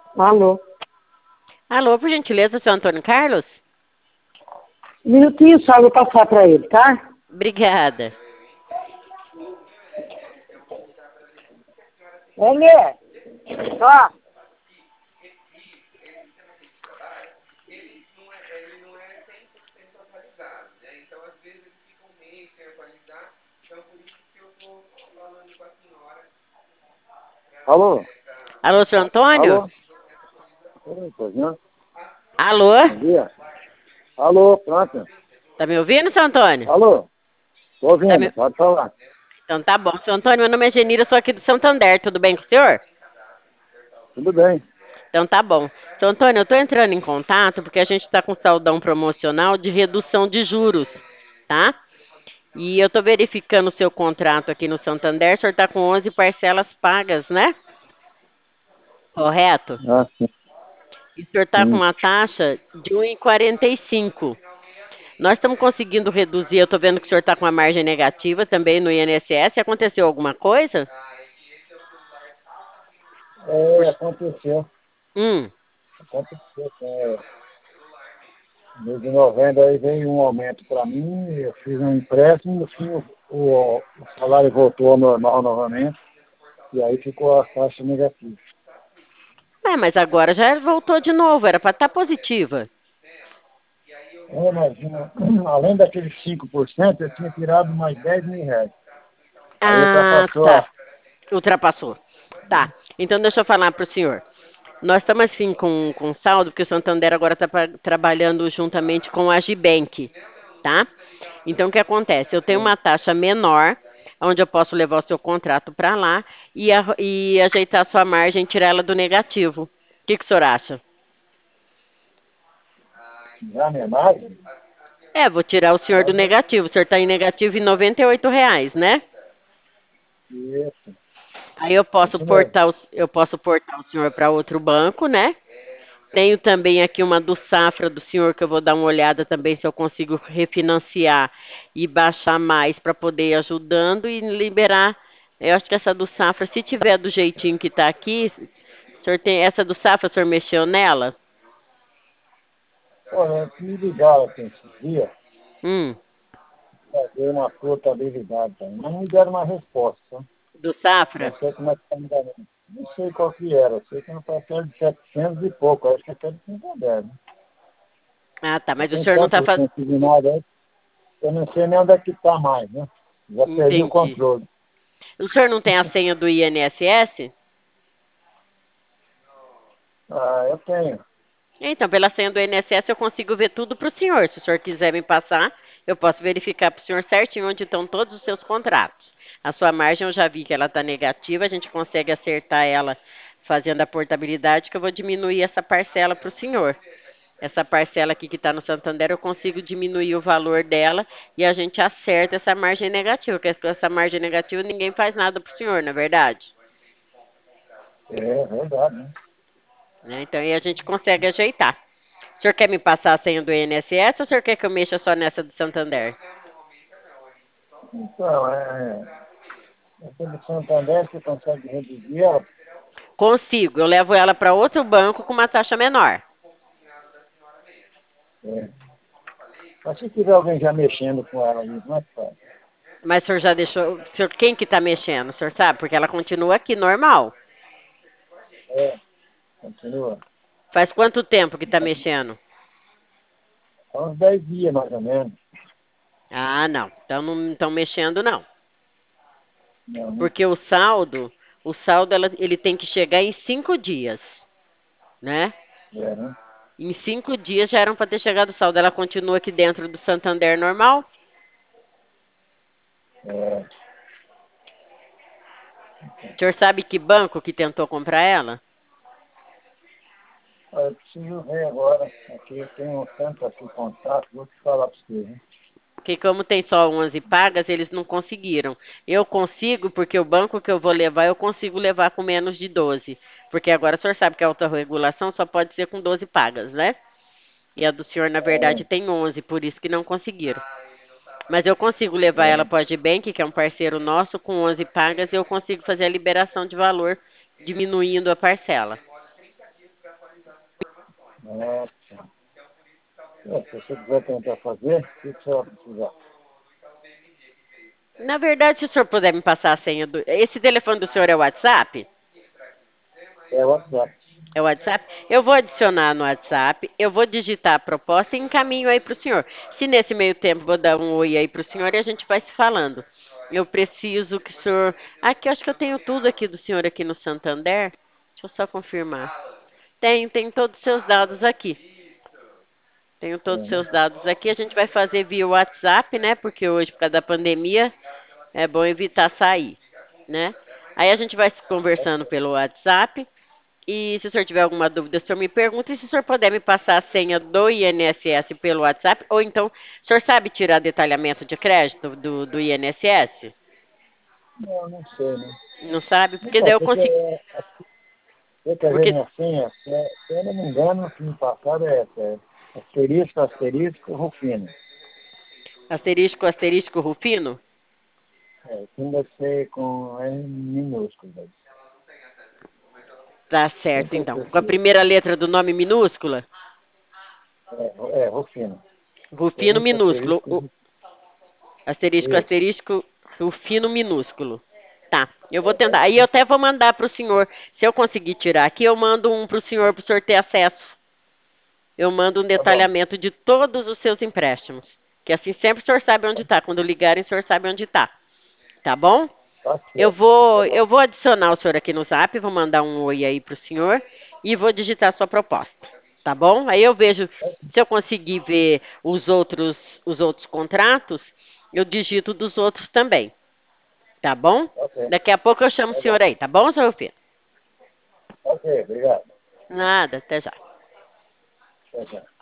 Alô? Alô, por gentileza, seu Antônio Carlos? Um minutinho só, vou passar para ele, tá? Obrigada. Ele, ó, alô? Alô, seu Antônio? Alô? Oi, pois não? Alô? Bom dia. Alô, pronto. Tá me ouvindo, seu Antônio? Alô? Tô Tá ouvindo, me... pode falar. Então tá bom. Seu Antônio, meu nome é Genira, sou aqui do Santander, tudo bem com o senhor? Tudo bem. Então tá bom. Seu Antônio, eu tô entrando em contato porque a gente tá com saldão promocional de redução de juros, tá? E eu tô verificando o seu contrato aqui no Santander, o senhor tá com 11 parcelas pagas, né? Correto? Ah, sim. E o senhor tá com Sim. uma taxa de 1,45. Nós estamos conseguindo reduzir. Eu estou vendo que o senhor está com uma margem negativa também no INSS. Aconteceu alguma coisa? Por- Aconteceu. Hum. Aconteceu. No mês de novembro aí veio um aumento para mim, eu fiz um empréstimo, no fim o salário voltou ao normal novamente, e aí ficou a taxa negativa. Mas agora já voltou de novo. Era para estar positiva. Imagina, além daqueles 5%, eu tinha tirado mais R$ 10.000. Aí Ah, ultrapassou tá. Ultrapassou. Tá. Então deixa eu falar para o senhor. Nós estamos assim com saldo, porque o Santander agora está trabalhando juntamente com a Agibank, tá? Então o que acontece? Eu tenho uma taxa menor, onde eu posso levar o seu contrato para lá e ajeitar a sua margem, tirar ela do negativo. O que o senhor acha? já minha margem. Vou tirar o senhor do negativo. O senhor está em negativo em R$ 98, né? Isso, Aí eu posso isso mesmo. portar o senhor para outro banco, né? Tenho também aqui uma do Safra do senhor que eu vou dar uma olhada também se eu consigo refinanciar e baixar mais para poder ir ajudando e liberar. Eu acho que essa do Safra, se tiver do jeitinho que está aqui, o senhor tem essa do Safra, o senhor mexeu nela? Olha, me ligaram assim, esses dias, Hum, fazer uma portabilidade também, mas não me deram uma resposta. Tá? do Não Safra? sei como é que está me dando. Não sei qual que era, eu sei que não está perto de 700 e pouco, acho que é perto de 510, né? Ah, tá, mas o Tem senhor não está tanto fazendo. consignado aí, eu não sei nem onde é que está mais, né? Já perdi o Entendi. controle. O senhor não tem a senha do INSS? Ah, eu tenho. Então, pela senha do INSS eu consigo ver tudo para o senhor. Se o senhor quiser me passar, eu posso verificar para o senhor certinho onde estão todos os seus contratos. A sua margem eu já vi que ela está negativa, a gente consegue acertar ela fazendo a portabilidade, que eu vou diminuir essa parcela para o senhor. Essa parcela aqui que está no Santander, eu consigo diminuir o valor dela e a gente acerta essa margem negativa, porque com essa margem negativa ninguém faz nada para o senhor, não é verdade? É verdade, né? Né? Então aí a gente consegue ajeitar. O senhor quer me passar a senha do INSS ou o senhor quer que eu mexa só nessa do Santander? Então, essa do Santander, você consegue reduzir ela? Consigo, eu levo ela para outro banco com uma taxa menor. É. Mas se tiver alguém já mexendo com ela aí, como é que faz? Mas o senhor já deixou. Quem que tá mexendo? O senhor sabe? Porque ela continua aqui, normal. É, continua. Faz quanto tempo que tá mexendo? Há uns 10 dias, mais ou menos. Ah, não. Então não estão mexendo, não. Não, né? Porque o saldo ele tem que chegar em 5 dias, né? É, né? Em 5 dias já eram para ter chegado o saldo. Ela continua aqui dentro do Santander normal. É. O senhor sabe que banco que tentou comprar ela? Olha, eu preciso ver agora. Aqui eu tenho tanto aqui contato, vou te falar para você, né? Porque como tem só 11 pagas, eles não conseguiram. Eu consigo, porque o banco que eu vou levar, eu consigo levar com menos de 12. Porque agora o senhor sabe que a autorregulação só pode ser com 12 pagas, né? E a do senhor, na verdade, tem 11, por isso que não conseguiram. Mas eu consigo levar ela para o Agibank, que é um parceiro nosso, com 11 pagas, e eu consigo fazer a liberação de valor, diminuindo a parcela. Ah, tá. Se você quiser tentar fazer, o que você vai precisar? Na verdade, se o senhor puder me passar a senha do. Esse telefone do senhor é o WhatsApp? É o WhatsApp. É o WhatsApp? Eu vou adicionar no WhatsApp, eu vou digitar a proposta e encaminho aí para o senhor. Se nesse meio tempo vou dar um oi aí para o senhor e a gente vai se falando. Eu preciso que o senhor. Aqui, eu acho que eu tenho tudo aqui do senhor aqui no Santander. Deixa eu só confirmar. Tem todos os seus dados aqui. Tenho todos É, os né? seus dados aqui. A gente vai fazer via WhatsApp, né? Porque hoje, por causa da pandemia, é bom evitar sair, né? Aí a gente vai se conversando pelo WhatsApp. E se o senhor tiver alguma dúvida, o senhor me pergunta. E se o senhor puder me passar a senha do INSS pelo WhatsApp, ou então, o senhor sabe tirar detalhamento de crédito do INSS? Não sei, né? Não sabe? Porque daí Então, eu consigo. você quer ver Porque minha senha? Se eu não me engano, o que me passaram é essa. Asterisco, asterisco, Rufino. asterisco, asterisco, Rufino? Sim, deve ser com R minúsculo. Velho. Tá certo, Tenta então. ver Com a se primeira letra do nome minúscula? Rufino. Rufino Asterisco, minúsculo. asterisco, Asterisco, isso. asterisco, Rufino minúsculo. Tá, eu vou tentar. Aí eu Correto? até vou mandar para o senhor. Se eu conseguir tirar aqui, eu mando um para o senhor ter acesso. Eu mando um Tá bom. detalhamento de todos os seus empréstimos. Que assim sempre o senhor sabe onde está. Quando ligarem, o senhor sabe onde está. Tá bom? Tá Eu certo. Tá vou, bom. eu vou adicionar o senhor aqui no Zap, vou mandar um oi aí pro senhor e vou digitar a sua proposta. Tá bom? Aí eu vejo se eu conseguir ver os outros contratos, eu digito dos outros também. Tá bom? Ok. Daqui a pouco eu chamo o Tá bom. senhor aí, tá bom, seu filho? Ok, obrigado. Nada, até já. Tchau, tchau.